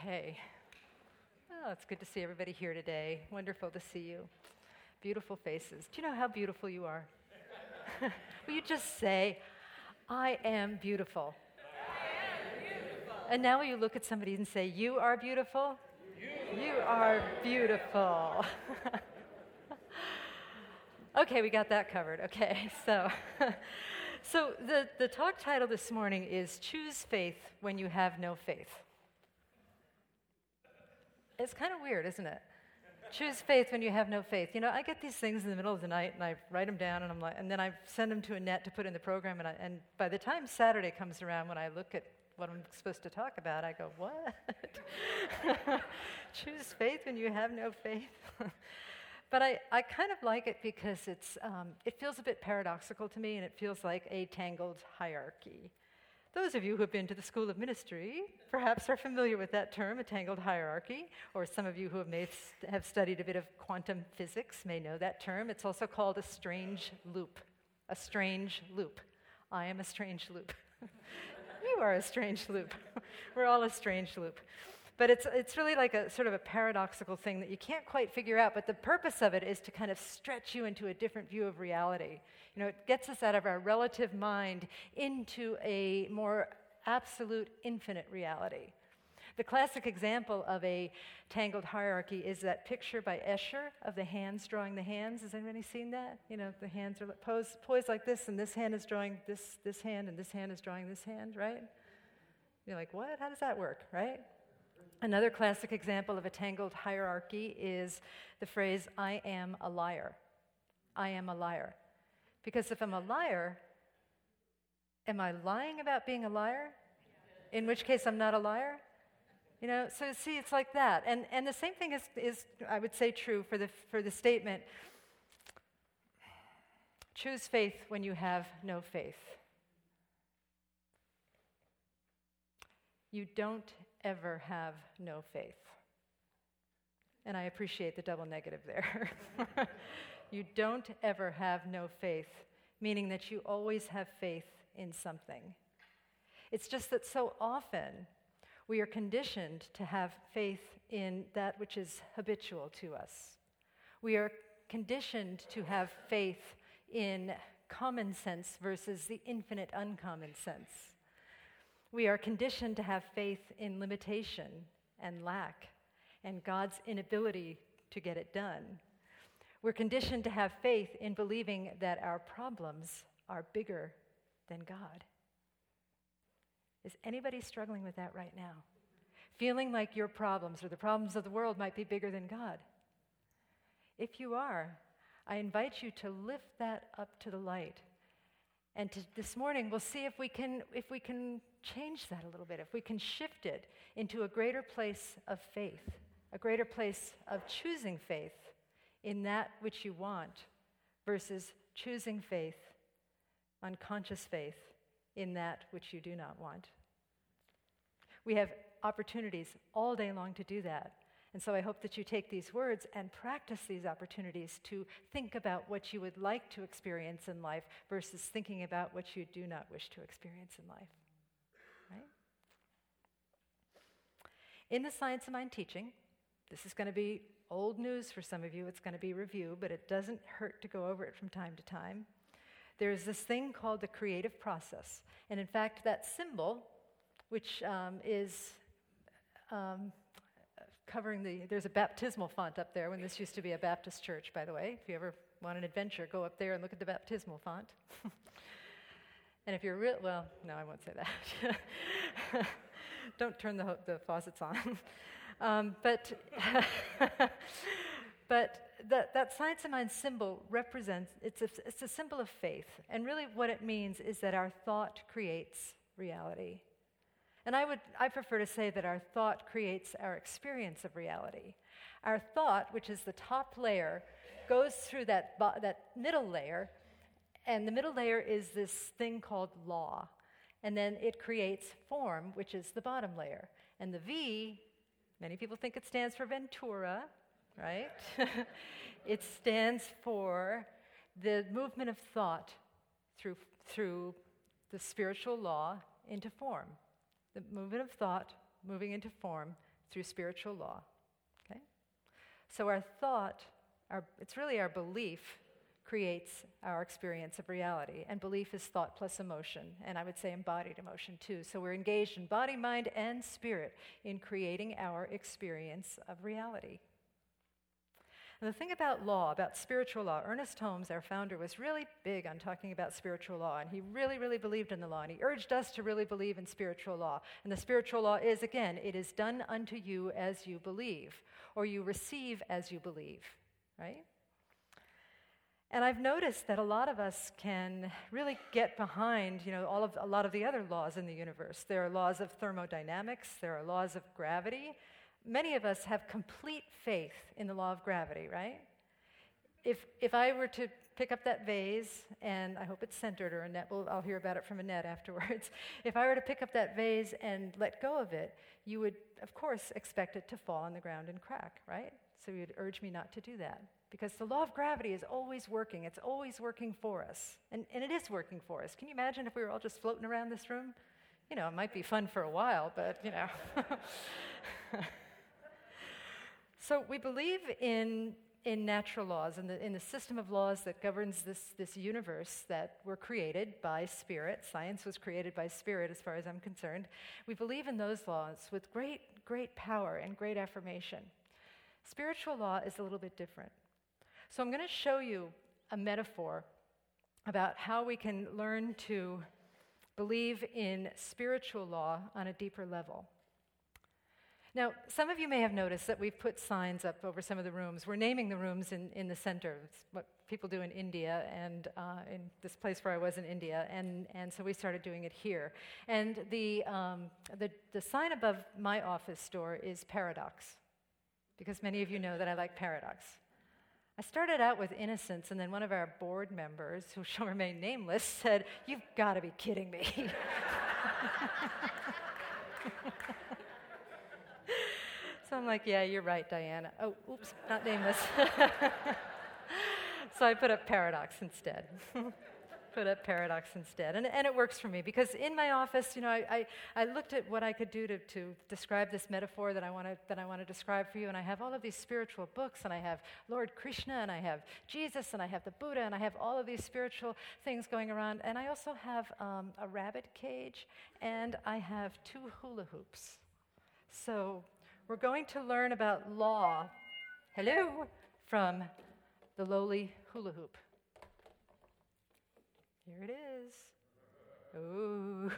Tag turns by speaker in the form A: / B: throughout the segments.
A: Okay. Oh, it's good to see everybody here today. Wonderful to see you. Beautiful faces. Do you know how beautiful you are? Will you just say, I am beautiful?
B: I am beautiful.
A: And now will you look at somebody and say, you are beautiful? You are beautiful. Okay, we got that covered. Okay, so the talk title this morning is Choose Faith When You Have No Faith. It's kind of weird, isn't it? Choose faith when you have no faith. You know, I get these things in the middle of the night, and I write them down, and then I send them to Annette to put in the program, and by the time Saturday comes around, when I look at what I'm supposed to talk about, I go, what? Choose faith when you have no faith? But I kind of like it because it feels a bit paradoxical to me, and it feels like a tangled hierarchy. Those of you who have been to the School of Ministry perhaps are familiar with that term, a tangled hierarchy, or some of you who have studied a bit of quantum physics may know that term. It's also called a strange loop. A strange loop. I am a strange loop. You are a strange loop. We're all a strange loop. But it's really like a sort of a paradoxical thing that you can't quite figure out, but the purpose of it is to kind of stretch you into a different view of reality. You know, it gets us out of our relative mind into a more absolute, infinite reality. The classic example of a tangled hierarchy is that picture by Escher of the hands drawing the hands. Has anybody seen that? You know, the hands are poised like this, and this hand is drawing this hand, and this hand is drawing this hand, right? You're like, what? How does that work, right? Another classic example of a tangled hierarchy is the phrase, I am a liar. I am a liar. Because if I'm a liar, am I lying about being a liar? In which case I'm not a liar? You know, so see, it's like that. And the same thing is I would say, true for the statement, choose faith when you have no faith. You don't ever have no faith. And I appreciate the double negative there. You don't ever have no faith, meaning that you always have faith in something. It's just that so often we are conditioned to have faith in that which is habitual to us. We are conditioned to have faith in common sense versus the infinite uncommon sense. We are conditioned to have faith in limitation and lack and God's inability to get it done. We're conditioned to have faith in believing that our problems are bigger than God. Is anybody struggling with that right now? Feeling like your problems or the problems of the world might be bigger than God? If you are, I invite you to lift that up to the light. And this morning, we'll see if we can change that a little bit, if we can shift it into a greater place of faith, a greater place of choosing faith in that which you want versus choosing faith, unconscious faith, in that which you do not want. We have opportunities all day long to do that. And so I hope that you take these words and practice these opportunities to think about what you would like to experience in life versus thinking about what you do not wish to experience in life. Right? In the Science of Mind teaching, this is going to be old news for some of you. It's going to be review, but it doesn't hurt to go over it from time to time. There's this thing called the creative process. And in fact, that symbol, which is covering there's a baptismal font up there when this used to be a Baptist church, by the way. If you ever want an adventure, go up there and look at the baptismal font. And if you're well, no, I won't say that. Don't turn the faucets on. But that Science of Mind symbol represents, it's a symbol of faith. And really what it means is that our thought creates reality. And I prefer to say that our thought creates our experience of reality. Our thought, which is the top layer, goes through that middle layer, and the middle layer is this thing called law. And then it creates form, which is the bottom layer. And the V, many people think it stands for Ventura, right? It stands for the movement of thought through the spiritual law into form. The movement of thought moving into form through spiritual law. Okay? So our thought, it's really our belief creates our experience of reality. And belief is thought plus emotion, and I would say embodied emotion too. So we're engaged in body, mind, and spirit in creating our experience of reality. And the thing about law, about spiritual law, Ernest Holmes, our founder, was really big on talking about spiritual law, and he really, really believed in the law, and he urged us to really believe in spiritual law. And the spiritual law is, again, it is done unto you as you believe, or you receive as you believe, right? And I've noticed that a lot of us can really get behind, a lot of the other laws in the universe. There are laws of thermodynamics, there are laws of gravity. Many of us have complete faith in the law of gravity, right? If I were to pick up that vase, and I hope it's centered, or Annette I'll hear about it from Annette afterwards. If I were to pick up that vase and let go of it, you would, of course, expect it to fall on the ground and crack, right? So you'd urge me not to do that. Because the law of gravity is always working. It's always working for us. And it is working for us. Can you imagine if we were all just floating around this room? It might be fun for a while, but, So we believe in natural laws, in the system of laws that governs this universe that were created by spirit. Science was created by spirit, as far as I'm concerned. We believe in those laws with great, great power and great affirmation. Spiritual law is a little bit different. So I'm going to show you a metaphor about how we can learn to believe in spiritual law on a deeper level. Now, some of you may have noticed that we've put signs up over some of the rooms. We're naming the rooms in the center. It's what people do in India and in this place where I was in India, and so we started doing it here. And the sign above my office door is Paradox, because many of you know that I like Paradox. I started out with innocence, and then one of our board members, who shall remain nameless, said, "You've got to be kidding me." So I'm like, "Yeah, you're right, Diana." Oh, oops, not nameless. So I put up Paradox instead. And it works for me, because in my office, I looked at what I could do to describe this metaphor that I want to describe for you, and I have all of these spiritual books, and I have Lord Krishna, and I have Jesus, and I have the Buddha, and I have all of these spiritual things going around, and I also have a rabbit cage, and I have 2 hula hoops. So we're going to learn about law, from the lowly hula hoop. Here it is. Ooh.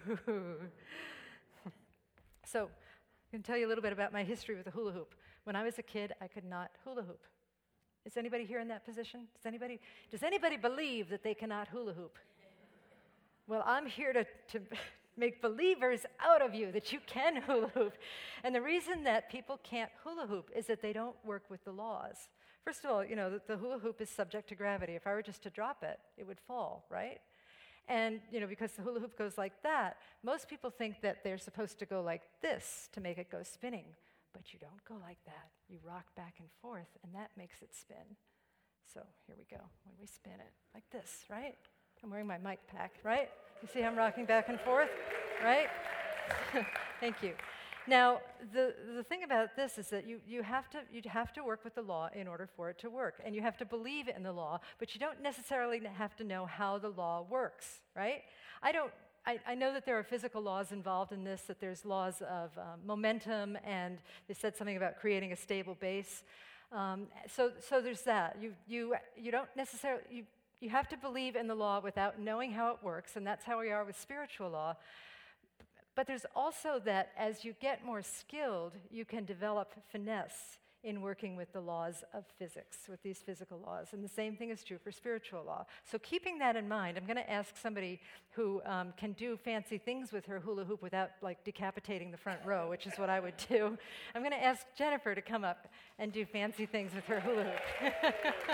A: So I'm going to tell you a little bit about my history with the hula hoop. When I was a kid, I could not hula hoop. Is anybody here in that position? Does anybody believe that they cannot hula hoop? Well, I'm here to make believers out of you that you can hula hoop. And the reason that people can't hula hoop is that they don't work with the laws. First of all, the hula hoop is subject to gravity. If I were just to drop it, it would fall, right? And, because the hula hoop goes like that, most people think that they're supposed to go like this to make it go spinning. But you don't go like that. You rock back and forth, and that makes it spin. So here we go. When we spin it, like this, right? I'm wearing my mic pack, right? You see how I'm rocking back and forth, right? Thank you. Now, the thing about this is that you have to work with the law in order for it to work, and you have to believe in the law, but you don't necessarily have to know how the law works, right? I know that there are physical laws involved in this, that there's laws of momentum, and they said something about creating a stable base. So there's that. You don't necessarily you have to believe in the law without knowing how it works, and that's how we are with spiritual law. But there's also that as you get more skilled, you can develop finesse in working with the laws of physics, with these physical laws. And the same thing is true for spiritual law. So keeping that in mind, I'm going to ask somebody who can do fancy things with her hula hoop without decapitating the front row, which is what I would do. I'm going to ask Jennifer to come up and do fancy things with her hula hoop.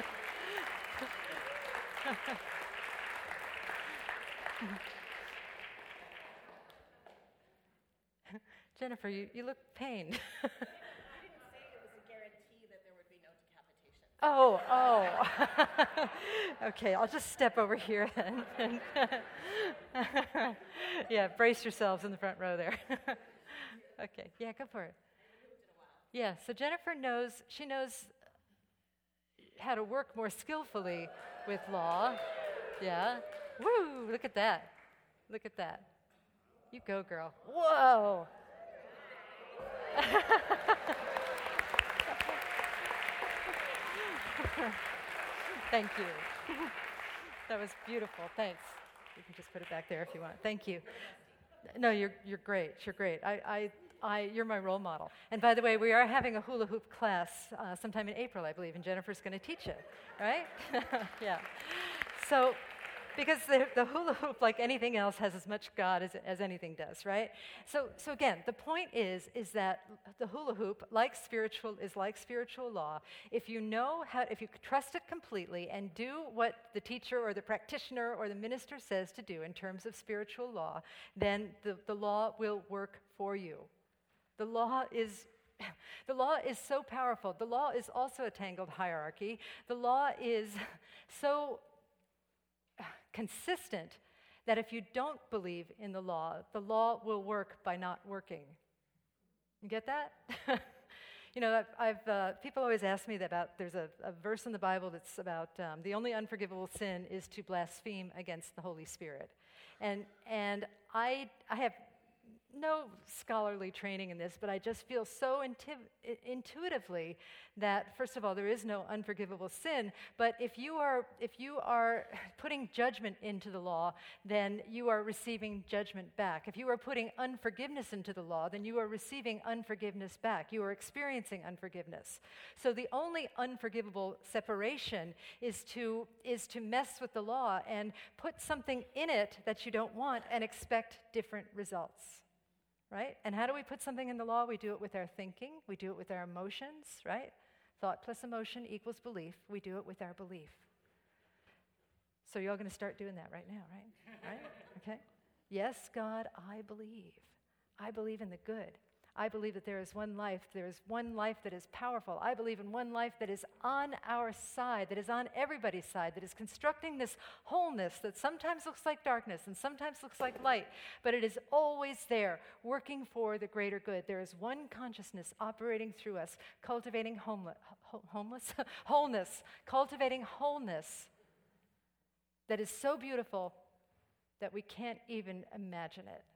A: Jennifer, you look pained.
B: I didn't say it was a guarantee that there would be no decapitation.
A: Oh. Okay, I'll just step over here then. Yeah, brace yourselves in the front row there. Okay, yeah, go for it.
B: I lived in a while.
A: Yeah, so Jennifer knows how to work more skillfully with law. Yeah. Woo, look at that. Look at that. You go, girl. Whoa. Thank you. That was beautiful. Thanks. You can just put it back there if you want. Thank you. No, you're great. You're great. You're my role model. And by the way, we are having a hula hoop class sometime in April, I believe, and Jennifer's going to teach it, right? Yeah. So, because the hula hoop, like anything else, has as much God as anything does, right? So again, the point is that the hula hoop, is like spiritual law. If you trust it completely and do what the teacher or the practitioner or the minister says to do in terms of spiritual law, then the law will work for you. The law is so powerful. The law is also a tangled hierarchy. The law is so consistent that if you don't believe in the law will work by not working. You get that? You know, people always ask me there's a verse in the Bible that's about the only unforgivable sin is to blaspheme against the Holy Spirit. And I have no scholarly training in this, but I just feel so intuitively that, first of all, there is no unforgivable sin, but if you are putting judgment into the law, then you are receiving judgment back. If you are putting unforgiveness into the law, then you are receiving unforgiveness back. You are experiencing unforgiveness. So the only unforgivable separation is to mess with the law and put something in it that you don't want and expect different results. Right? And how do we put something in the law? We do it with our thinking. We do it with our emotions, right? Thought plus emotion equals belief. We do it with our belief. So you're all going to start doing that right now, right? Right? Okay? Yes, God, I believe. I believe in the good. I believe that there is one life that is powerful. I believe in one life that is on our side, that is on everybody's side, that is constructing this wholeness that sometimes looks like darkness and sometimes looks like light, but it is always there, working for the greater good. There is one consciousness operating through us, cultivating wholeness, cultivating wholeness that is so beautiful that we can't even imagine it.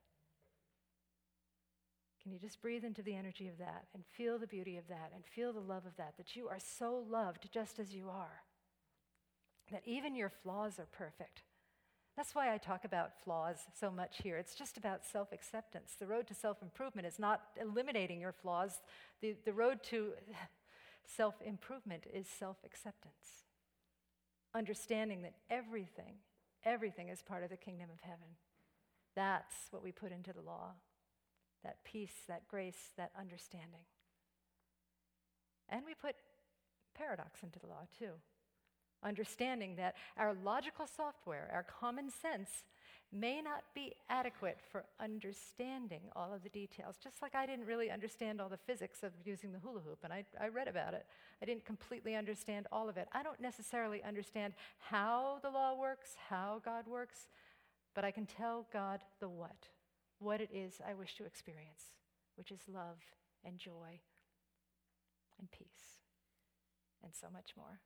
A: Can you just breathe into the energy of that and feel the beauty of that and feel the love of that you are so loved just as you are, that even your flaws are perfect. That's why I talk about flaws so much here. It's just about self-acceptance. The road to self-improvement is not eliminating your flaws. The road to self-improvement is self-acceptance. Understanding that everything is part of the kingdom of heaven. That's what we put into the law. That peace, that grace, that understanding. And we put paradox into the law too. Understanding that our logical software, our common sense, may not be adequate for understanding all of the details. Just like I didn't really understand all the physics of using the hula hoop, and I read about it. I didn't completely understand all of it. I don't necessarily understand how the law works, how God works, but I can tell God the what it is I wish to experience, which is love and joy and peace and so much more.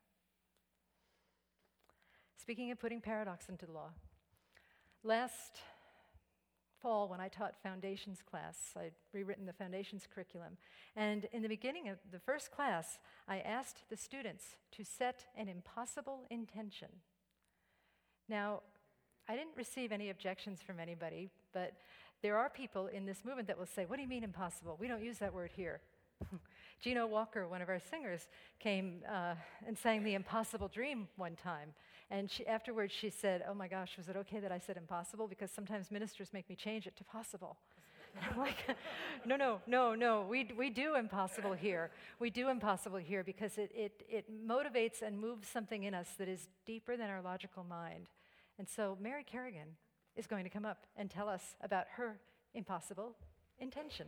A: Speaking of putting paradox into the law, last fall when I taught foundations class, I'd rewritten the foundations curriculum, and in the beginning of the first class, I asked the students to set an impossible intention. Now, I didn't receive any objections from anybody, but there are people in this movement that will say, what do you mean impossible? We don't use that word here. Gino Walker, one of our singers, came and sang The Impossible Dream one time. And afterwards she said, oh my gosh, was it okay that I said impossible? Because sometimes ministers make me change it to possible. I'm like, no, we do impossible here. We do impossible here because it motivates and moves something in us that is deeper than our logical mind. And so Mary Kerrigan is going to come up and tell us about her impossible intention.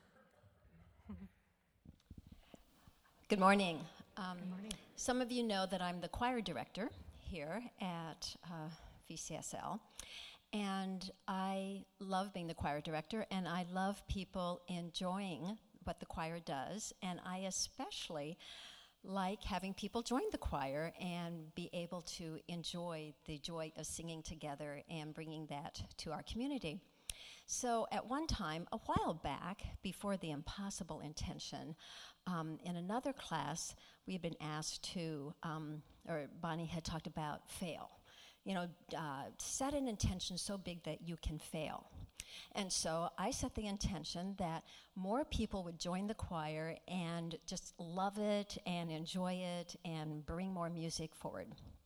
C: Good morning.
A: Good morning.
C: Some of you know that I'm the choir director here at VCSL, and I love being the choir director, and I love people enjoying what the choir does, and I especially like having people join the choir and be able to enjoy the joy of singing together and bringing that to our community. So at one time, a while back, before the Impossible Intention, in another class, we had been asked to, or Bonnie had talked about fail. Set an intention so big that you can fail. And so I set the intention that more people would join the choir and just love it and enjoy it and bring more music forward.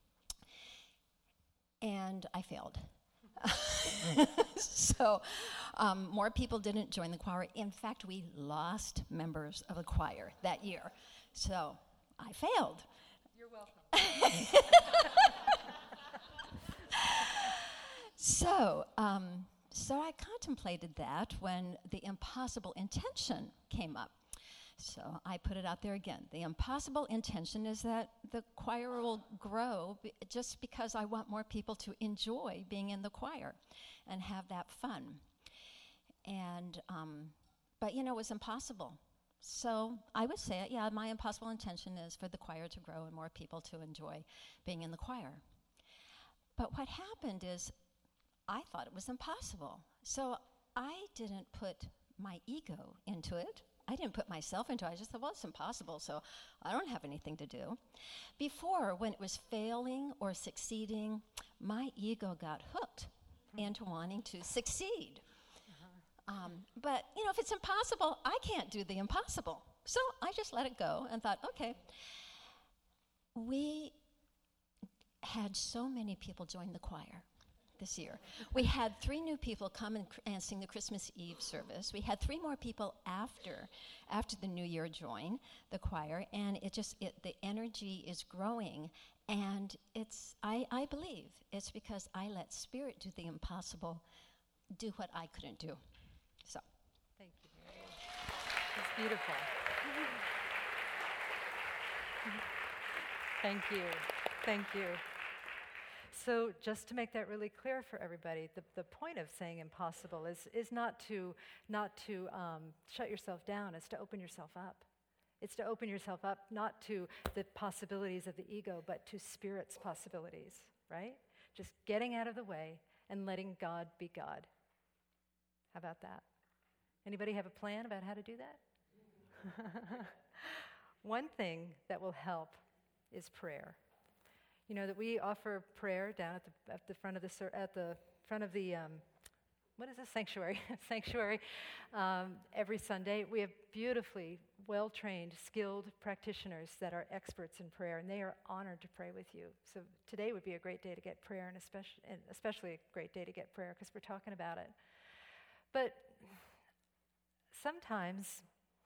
C: And I failed. So more people didn't join the choir. In fact, we lost members of the choir that year. So I failed.
A: You're welcome.
C: So I contemplated that when the Impossible Intention came up. So I put it out there again. The impossible intention is that the choir will grow just because I want more people to enjoy being in the choir and have that fun. And, but it was impossible. So I would say, my impossible intention is for the choir to grow and more people to enjoy being in the choir. But what happened is I thought it was impossible. So I didn't put my ego into it. I didn't put myself into it. I just thought, it's impossible, so I don't have anything to do. Before, when it was failing or succeeding, my ego got hooked into wanting to succeed. But, if it's impossible, I can't do the impossible. So I just let it go and thought, okay. We had so many people join the choir this year. We had 3 new people come and sing the Christmas Eve service. We had 3 more people after the New Year join the choir, and the energy is growing. And I believe it's because I let Spirit do the impossible, do what I couldn't do. So.
A: Thank you, Mary. It's beautiful. Thank you. Thank you. So just to make that really clear for everybody, the point of saying impossible is not to shut yourself down. It's to open yourself up. It's to open yourself up not to the possibilities of the ego, but to Spirit's possibilities, right? Just getting out of the way and letting God be God. How about that? Anybody have a plan about how to do that? One thing that will help is prayer. That we offer prayer down at the front of the what is this, sanctuary? Sanctuary. Every Sunday, we have beautifully well-trained, skilled practitioners that are experts in prayer, and they are honored to pray with you. So today would be a great day to get prayer, and especially a great day to get prayer because we're talking about it. But sometimes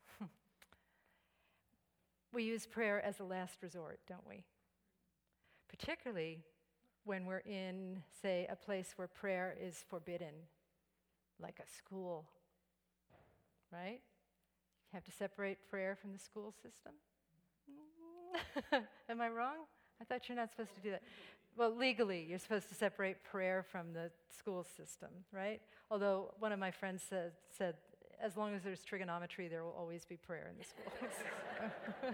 A: we use prayer as a last resort, don't we? Particularly when we're in, say, a place where prayer is forbidden, like a school, right? You have to separate prayer from the school system? Am I wrong? I thought you're not supposed to do that. Well, legally, you're supposed to separate prayer from the school system, right? Although one of my friends said as long as there's trigonometry, there will always be prayer in the school.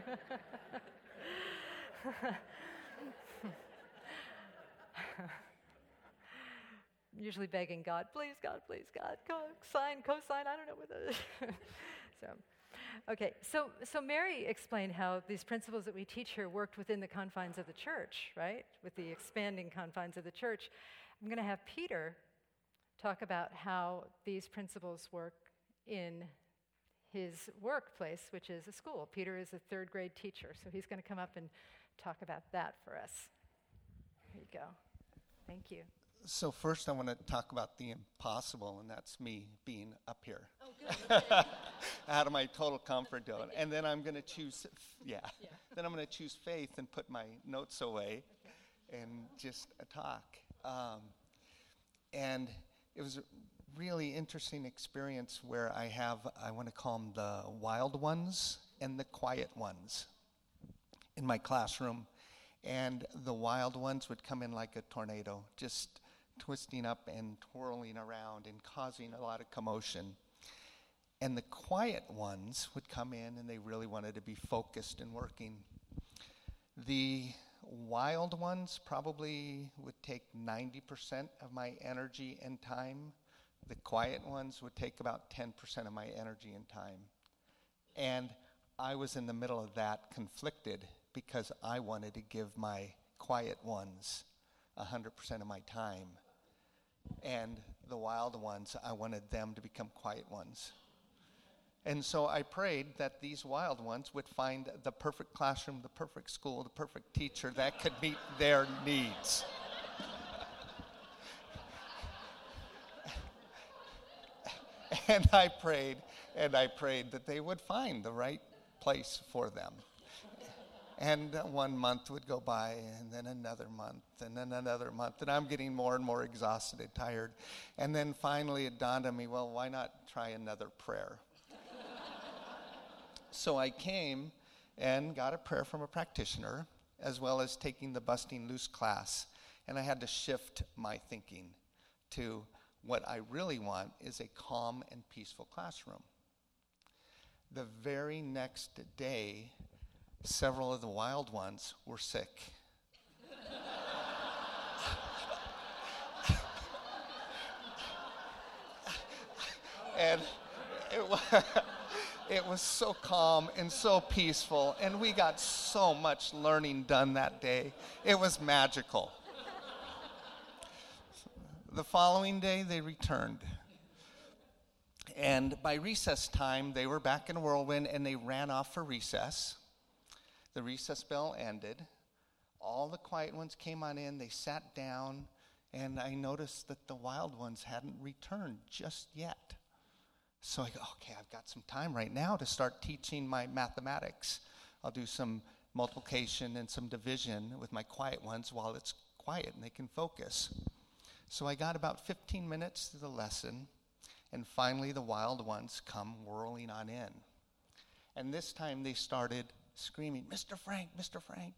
A: Usually begging God, please God, cosine, I don't know what that is. So Mary explained how these principles that we teach here worked within the confines of the church, right? With the expanding confines of the church. I'm going to have Peter talk about how these principles work in his workplace, which is a school. Peter is a 3rd grade teacher, so he's going to come up and talk about that for us. There you go. Thank you.
D: So first I want to talk about the impossible, and that's me being up here.
A: Oh, good.
D: Out of my total comfort zone. And then I'm going to choose, then I'm going to choose faith and put my notes away and just talk. And it was a really interesting experience where I want to call them the wild ones and the quiet ones in my classroom. And the wild ones would come in like a tornado, just twisting up and twirling around and causing a lot of commotion. And the quiet ones would come in and they really wanted to be focused and working. The wild ones probably would take 90% of my energy and time. The quiet ones would take about 10% of my energy and time. And I was in the middle of that, conflicted, because I wanted to give my quiet ones 100% of my time. And the wild ones, I wanted them to become quiet ones. And so I prayed that these wild ones would find the perfect classroom, the perfect school, the perfect teacher that could meet their needs. And I prayed that they would find the right place for them. And 1 month would go by, and then another month, and then another month, and I'm getting more and more exhausted and tired. And then finally it dawned on me, well, why not try another prayer? So I came and got a prayer from a practitioner, as well as taking the Busting Loose class. And I had to shift my thinking to what I really want is a calm and peaceful classroom. The very next day, several of the wild ones were sick. And it was so calm and so peaceful, and we got so much learning done that day. It was magical. The following day, they returned. And by recess time, they were back in a whirlwind, and they ran off for recess. The recess bell ended. All the quiet ones came on in. They sat down, and I noticed that the wild ones hadn't returned just yet. So I go, okay, I've got some time right now to start teaching my mathematics. I'll do some multiplication and some division with my quiet ones while it's quiet and they can focus. So I got about 15 minutes to the lesson, and finally the wild ones come whirling on in. And this time they started screaming, Mr. Frank, Mr. Frank.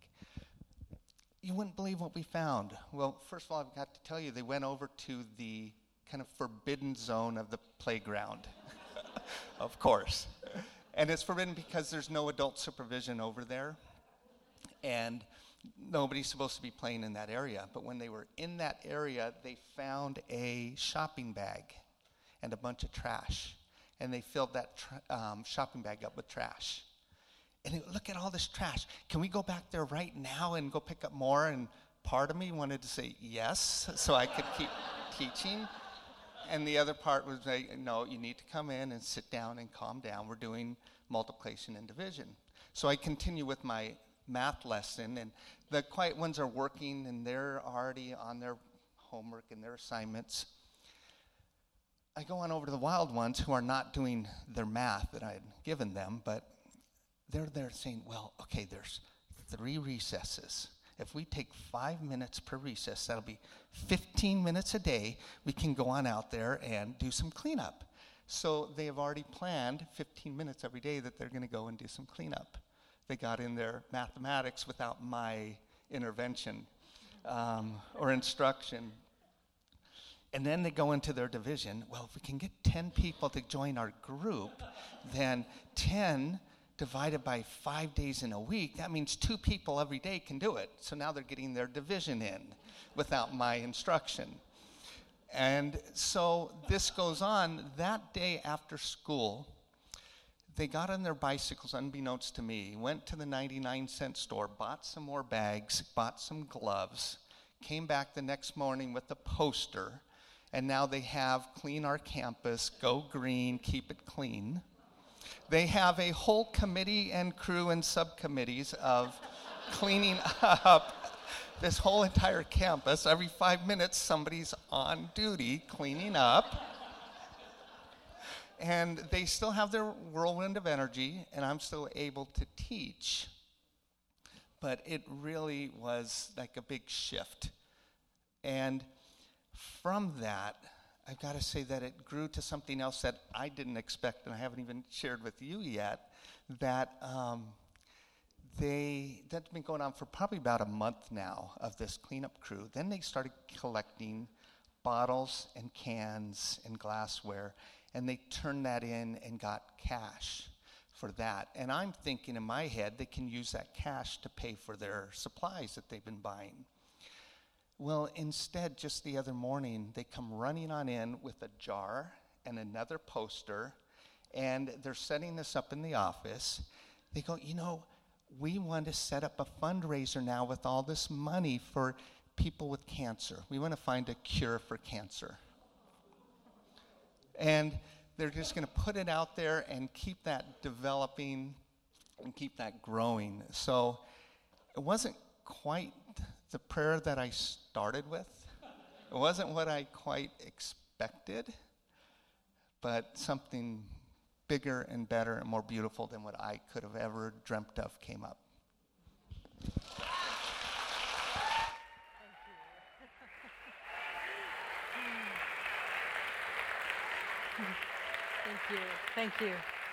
D: You wouldn't believe what we found. Well, first of all, I've got to tell you, they went over to the kind of forbidden zone of the playground, of course. And it's forbidden because there's no adult supervision over there, and nobody's supposed to be playing in that area. But when they were in that area, they found a shopping bag and a bunch of trash, and they filled that shopping bag up with trash. And they, look at all this trash. Can we go back there right now and go pick up more? And part of me wanted to say yes, so I could keep teaching. And the other part was like, no, you need to come in and sit down and calm down. We're doing multiplication and division. So I continue with my math lesson, and the quiet ones are working, and they're already on their homework and their assignments. I go on over to the wild ones who are not doing their math that I had given them, but they're there saying, well, okay, there's 3 recesses. If we take 5 minutes per recess, that'll be 15 minutes a day. We can go on out there and do some cleanup. So they have already planned 15 minutes every day that they're going to go and do some cleanup. They got in their mathematics without my intervention or instruction. And then they go into their division. Well, if we can get 10 people to join our group, then 10 divided by 5 days in a week, that means 2 people every day can do it. So now they're getting their division in without my instruction. And so this goes on. That day after school, they got on their bicycles, unbeknownst to me, went to the 99-cent store, bought some more bags, bought some gloves, came back the next morning with a poster, and now they have Clean Our Campus, Go Green, Keep It Clean. They have a whole committee and crew and subcommittees of cleaning up this whole entire campus. Every 5 minutes, somebody's on duty cleaning up. And they still have their whirlwind of energy, and I'm still able to teach. But it really was like a big shift. And from that, I've got to say that it grew to something else that I didn't expect, and I haven't even shared with you yet, that that's been going on for probably about a month now of this cleanup crew. Then they started collecting bottles and cans and glassware, and they turned that in and got cash for that. And I'm thinking in my head they can use that cash to pay for their supplies that they've been buying. Well, instead, just the other morning, they come running on in with a jar and another poster, and they're setting this up in the office. They go, we want to set up a fundraiser now with all this money for people with cancer. We want to find a cure for cancer. And they're just going to put it out there and keep that developing and keep that growing. So it wasn't quite the prayer that I started with. It wasn't what I quite expected, but something bigger and better and more beautiful than what I could have ever dreamt of came up.
A: Thank you.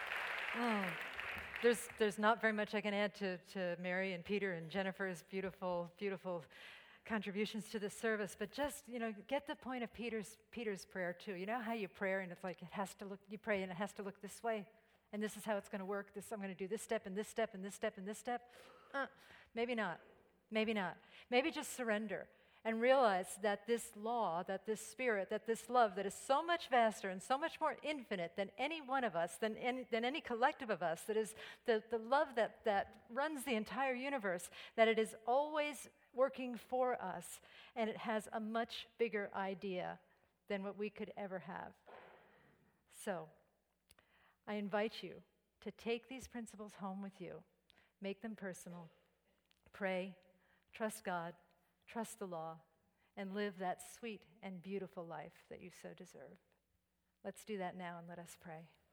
A: There's not very much I can add to Mary and Peter and Jennifer's beautiful contributions to this service, but just, get the point of Peter's prayer too. You know how you pray and it's like you pray and it has to look this way, and this is how it's going to work. I'm going to do this step and this step and this step and this step. Maybe not. Maybe just surrender and realize that this law, that this spirit, that this love that is so much vaster and so much more infinite than any one of us, than any collective of us, that is the love that runs the entire universe, that it is always working for us, and it has a much bigger idea than what we could ever have. So, I invite you to take these principles home with you, make them personal, pray, trust God, trust the law, and live that sweet and beautiful life that you so deserve. Let's do that now, and let us pray.